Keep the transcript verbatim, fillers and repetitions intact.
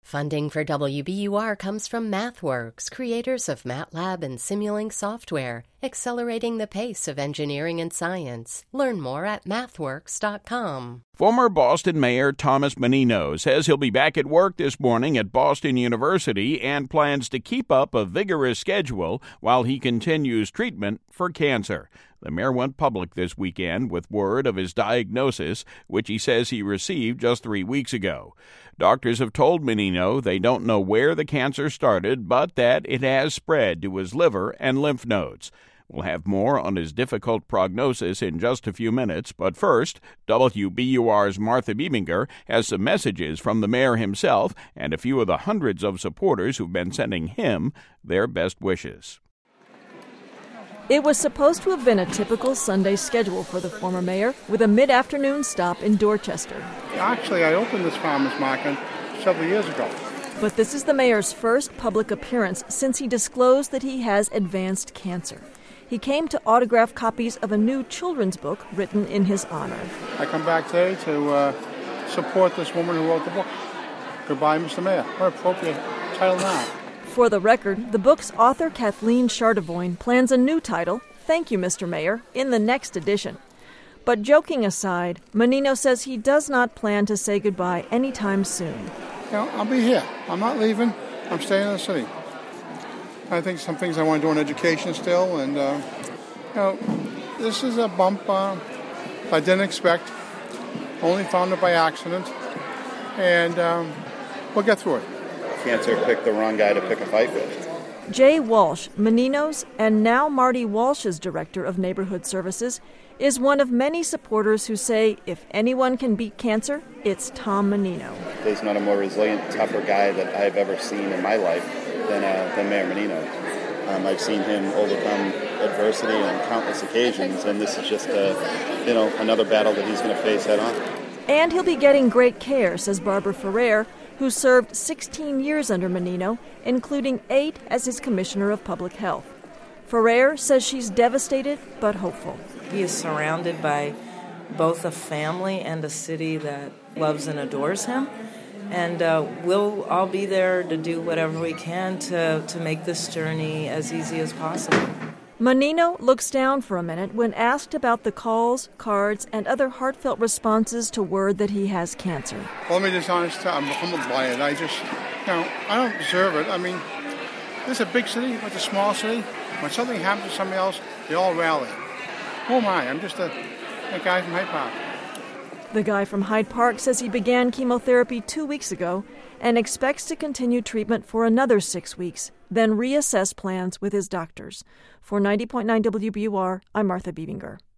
Funding for W B U R comes from MathWorks, creators of MATLAB and Simulink software, accelerating the pace of engineering and science. Learn more at mathworks dot com. Former Boston Mayor Thomas Menino says he'll be back at work this morning at Boston University and plans to keep up a vigorous schedule while he continues treatment for cancer. The mayor went public this weekend with word of his diagnosis, which he says he received just three weeks ago. Doctors have told Menino they don't know where the cancer started, but that it has spread to his liver and lymph nodes. We'll have more on his difficult prognosis in just a few minutes, but first, W B U R's Martha Biebinger has some messages from the mayor himself and a few of the hundreds of supporters who've been sending him their best wishes. It was supposed to have been a typical Sunday schedule for the former mayor, with a mid-afternoon stop in Dorchester. Actually, I opened this farmer's market several years ago. But this is the mayor's first public appearance since he disclosed that he has advanced cancer. He came to autograph copies of a new children's book written in his honor. I come back today to uh, support this woman who wrote the book. Goodbye, Mister Mayor. What appropriate title now. For the record, the book's author, Kathleen Chardevoine, plans a new title, Thank You, Mister Mayor, in the next edition. But joking aside, Menino says he does not plan to say goodbye anytime soon. You know, I'll be here. I'm not leaving. I'm staying in the city. I think some things I want to do in education still, and, uh, you know, this is a bump uh, I didn't expect. Only found it by accident, and um, we'll get through it. Cancer picked the wrong guy to pick a fight with. Jay Walsh, Menino's and now Marty Walsh's director of neighborhood services, is one of many supporters who say if anyone can beat cancer, it's Tom Menino. There's not a more resilient, tougher guy that I've ever seen in my life than, uh, than Mayor Menino. Um, I've seen him overcome adversity on countless occasions, and this is just a, you know, another battle that he's going to face head on. And he'll be getting great care, says Barbara Ferrer, who served sixteen years under Menino, including eight as his Commissioner of Public Health. Ferrer says she's devastated but hopeful. He is surrounded by both a family and a city that loves and adores him. And uh, we'll all be there to do whatever we can to, to make this journey as easy as possible. Menino looks down for a minute when asked about the calls, cards, and other heartfelt responses to word that he has cancer. Well, let me just honest, I'm humbled by it. I just, you know, I don't deserve it. I mean, this is a big city, it's a small city. When something happens to somebody else, they all rally. Who am I? I'm just a, a guy from Hyde Park. The guy from Hyde Park says he began chemotherapy two weeks ago and expects to continue treatment for another six weeks, then reassess plans with his doctors. For ninety point nine W B U R, I'm Martha Biebinger.